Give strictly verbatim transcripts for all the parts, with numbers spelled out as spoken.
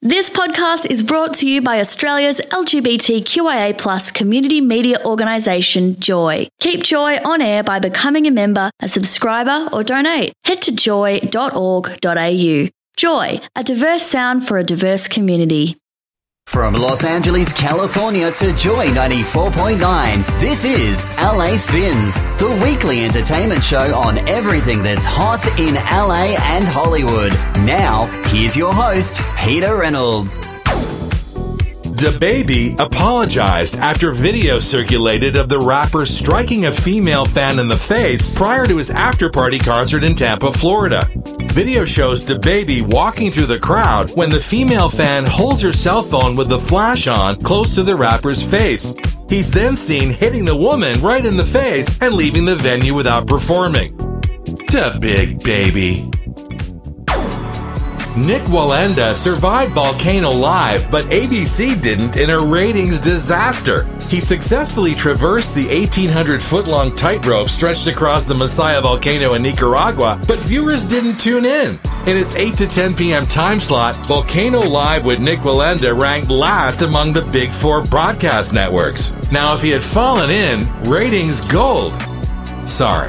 This podcast is brought to you by Australia's L G B T Q I A plus community media organisation, Joy. Keep Joy on air by becoming a member, a subscriber or donate. Head to joy dot org dot a u. Joy, a diverse sound for a diverse community. From Los Angeles, California to Joy ninety-four point nine, this is L A Spins, the weekly entertainment show on everything that's hot in L A and Hollywood. Now, here's your host, Peter Reynolds. DaBaby apologized after video circulated of the rapper striking a female fan in the face prior to his after-party concert in Tampa, Florida. Video shows DaBaby walking through the crowd when the female fan holds her cell phone with the flash on close to the rapper's face. He's then seen hitting the woman right in the face and leaving the venue without performing. DaBaby. Nik Wallenda survived Volcano Live, but A B C didn't in a ratings disaster. He successfully traversed the eighteen hundred foot long tightrope stretched across the Masaya volcano in Nicaragua, but viewers didn't tune in. In its eight to ten p.m. time slot, Volcano Live with Nik Wallenda ranked last among the big four broadcast networks. Now, if he had fallen in, ratings gold. Sorry.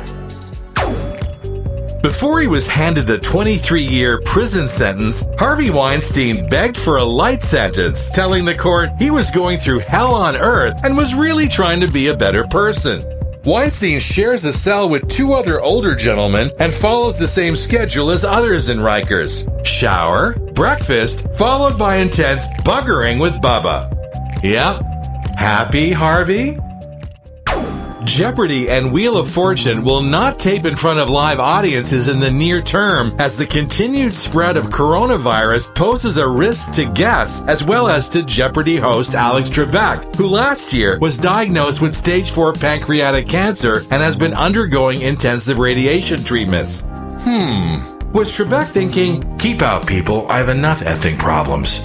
Before he was handed a twenty-three year prison sentence, Harvey Weinstein begged for a light sentence, telling the court he was going through hell on earth and was really trying to be a better person. Weinstein shares a cell with two other older gentlemen and follows the same schedule as others in Rikers. Shower, breakfast, followed by intense buggering with Bubba. Yep. Happy, Harvey? Jeopardy and Wheel of Fortune will not tape in front of live audiences in the near term as the continued spread of coronavirus poses a risk to guests as well as to Jeopardy host Alex Trebek, who last year was diagnosed with stage four pancreatic cancer and has been undergoing intensive radiation treatments. Hmm. Was Trebek thinking, keep out people, I have enough effing problems?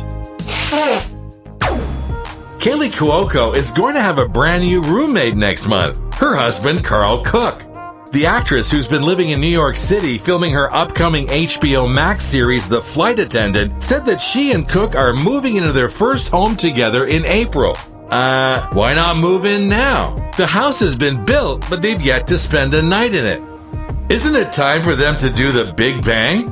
Kaylee Cuoco is going to have a brand new roommate next month. Her husband, Carl Cook. The actress, who's been living in New York City filming her upcoming H B O Max series The Flight Attendant, said that she and Cook are moving into their first home together in April. Uh, why not move in now? The house has been built, but they've yet to spend a night in it. Isn't it time for them to do the Big Bang?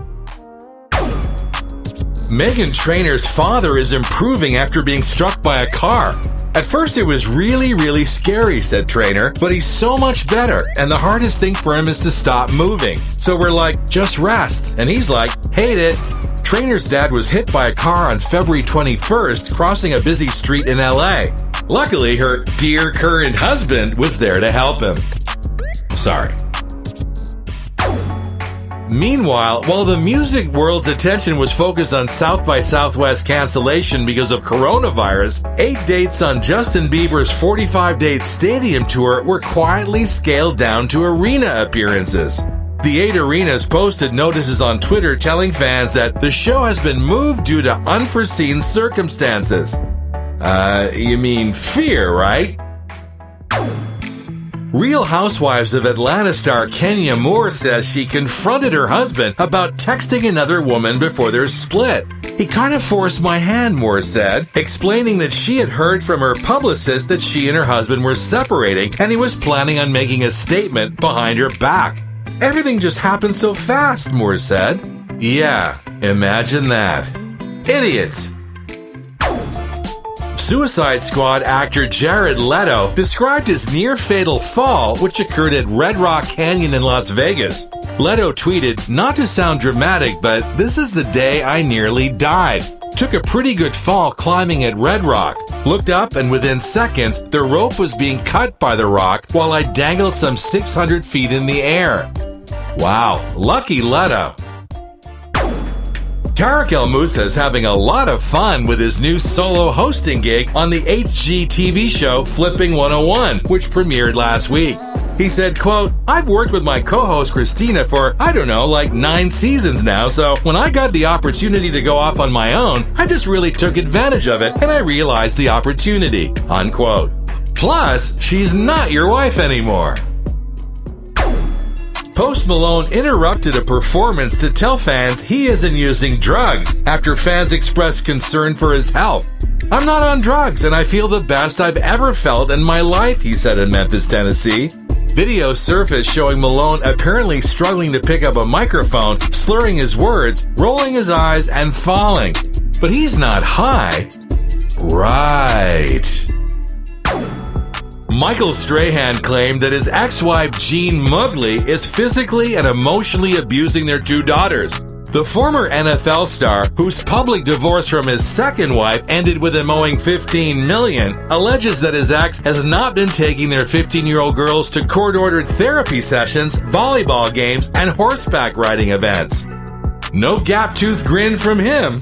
Meghan Trainor's father is improving after being struck by a car. At first it was really, really scary, said Trainor, but he's so much better, and the hardest thing for him is to stop moving. So we're like, just rest. And he's like, hate it. Trainor's dad was hit by a car on February twenty-first, crossing a busy street in L A. Luckily, her dear current husband was there to help him. Sorry. Meanwhile, while the music world's attention was focused on South by Southwest cancellation because of coronavirus, eight dates on Justin Bieber's forty-five date stadium tour were quietly scaled down to arena appearances. The eight arenas posted notices on Twitter telling fans that the show has been moved due to unforeseen circumstances. Uh, you mean fear, right? Real Housewives of Atlanta star Kenya Moore says she confronted her husband about texting another woman before their split. He kind of forced my hand, Moore said, explaining that she had heard from her publicist that she and her husband were separating and he was planning on making a statement behind her back. Everything just happened so fast, Moore said. Yeah, imagine that. Idiots. Suicide Squad actor Jared Leto described his near-fatal fall, which occurred at Red Rock Canyon in Las Vegas. Leto tweeted, not to sound dramatic, but this is the day I nearly died. Took a pretty good fall climbing at Red Rock. Looked up and within seconds, the rope was being cut by the rock while I dangled some six hundred feet in the air. Wow, lucky Leto. Tarek El Moussa is having a lot of fun with his new solo hosting gig on the H G T V show Flipping one oh one, which premiered last week. He said, quote, I've worked with my co-host Christina for, I don't know, like nine seasons now, so when I got the opportunity to go off on my own, I just really took advantage of it and I realized the opportunity, unquote. Plus, she's not your wife anymore. Post Malone interrupted a performance to tell fans he isn't using drugs after fans expressed concern for his health. "I'm not on drugs and I feel the best I've ever felt in my life," he said in Memphis, Tennessee. Video surfaced showing Malone apparently struggling to pick up a microphone, slurring his words, rolling his eyes, and falling. But he's not high. Right. Michael Strahan claimed that his ex-wife Jean Mugli is physically and emotionally abusing their two daughters. The former N F L star, whose public divorce from his second wife ended with him owing fifteen million dollars, alleges that his ex has not been taking their fifteen-year-old girls to court-ordered therapy sessions, volleyball games, and horseback riding events. No gap-toothed grin from him.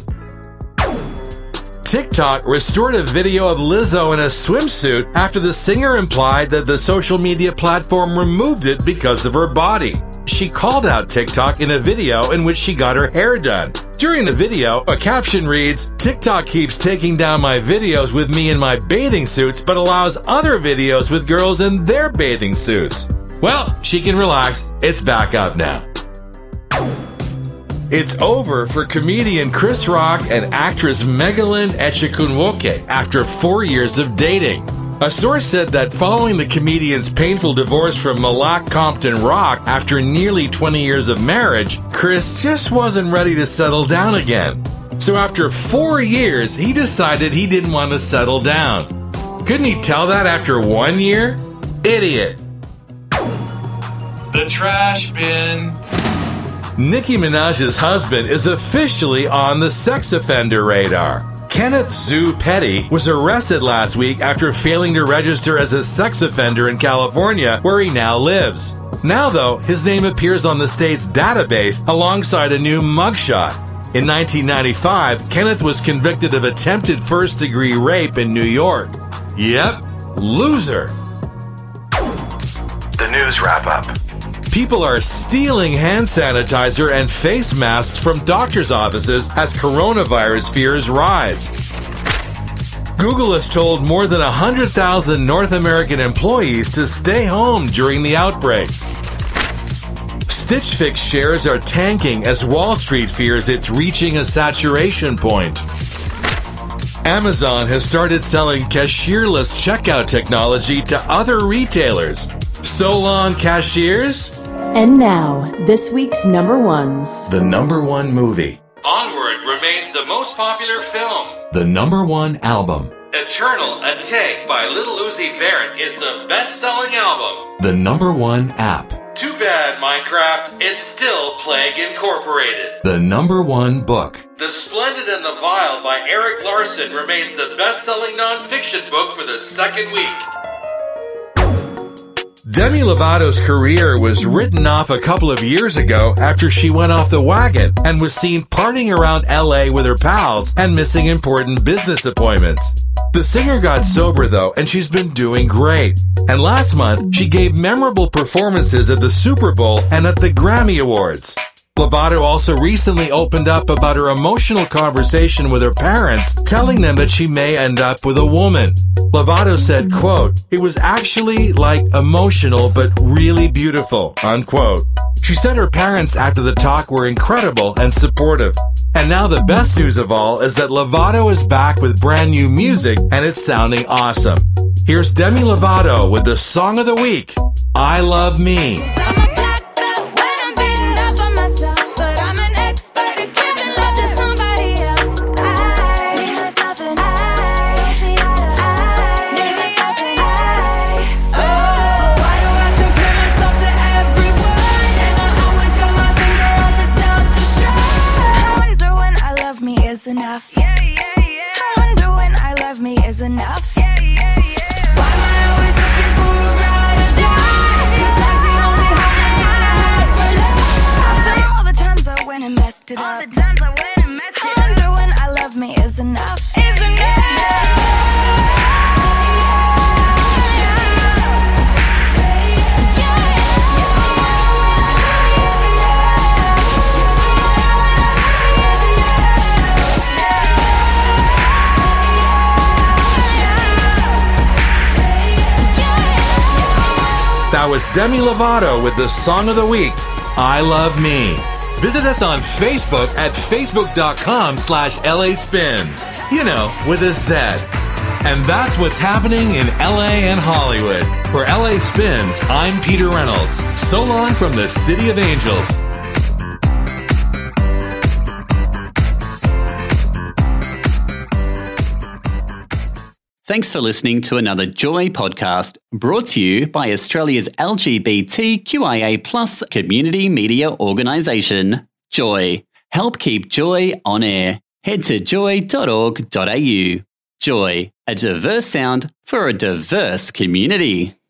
TikTok restored a video of Lizzo in a swimsuit after the singer implied that the social media platform removed it because of her body. She called out TikTok in a video in which she got her hair done. During the video, a caption reads, "TikTok keeps taking down my videos with me in my bathing suits, but allows other videos with girls in their bathing suits." Well, she can relax. It's back up now. It's over for comedian Chris Rock and actress Megalyn Echikunwoke after four years of dating. A source said that following the comedian's painful divorce from Malak Compton Rock after nearly twenty years of marriage, Chris just wasn't ready to settle down again. So after four years, he decided he didn't want to settle down. Couldn't he tell that after one year? Idiot. The trash bin. Nicki Minaj's husband is officially on the sex offender radar. Kenneth Zoo Petty was arrested last week after failing to register as a sex offender in California, where he now lives. Now, though, his name appears on the state's database alongside a new mugshot. In nineteen ninety-five, Kenneth was convicted of attempted first-degree rape in New York. Yep, loser. The news wrap-up. People are stealing hand sanitizer and face masks from doctors' offices as coronavirus fears rise. Google has told more than one hundred thousand North American employees to stay home during the outbreak. Stitch Fix shares are tanking as Wall Street fears it's reaching a saturation point. Amazon has started selling cashierless checkout technology to other retailers. So long, cashiers. And now, this week's number ones. The number one movie. Onward remains the most popular film. The number one album. Eternal, A Take by Little Uzi Vert is the best-selling album. The number one app. Too bad, Minecraft, it's still Plague Incorporated. The number one book. The Splendid and the Vile by Eric Larson remains the best-selling nonfiction book for the second week. Demi Lovato's career was written off a couple of years ago after she went off the wagon and was seen partying around L A with her pals and missing important business appointments. The singer got sober though, and she's been doing great. And last month, she gave memorable performances at the Super Bowl and at the Grammy Awards. Lovato also recently opened up about her emotional conversation with her parents, telling them that she may end up with a woman. Lovato said, quote, "It was actually, like, emotional but really beautiful," unquote. She said her parents after the talk were incredible and supportive. And now the best news of all is that Lovato is back with brand new music and it's sounding awesome. Here's Demi Lovato with the song of the week, I Love Me. Enough. Yeah, yeah, yeah. I wonder when I love me is enough. Yeah, yeah, yeah. Why am I always looking for a ride or die? 'Cause that's the only high I have for love. After all the times I went and messed it all up. All the times I went and messed it I up. wonder when I love me is enough. Is enough. That That was Demi Lovato with the song of the week, I Love Me. Visit us on Facebook at facebook.com slash LA Spins. You know, with a Z. And that's what's happening in L A and Hollywood. For L A Spins, I'm Peter Reynolds. So long from the City of Angels. Thanks for listening to another Joy podcast brought to you by Australia's L G B T Q I A plus community media organisation, Joy. Help keep Joy on air. Head to joy dot org dot a u. Joy, a diverse sound for a diverse community.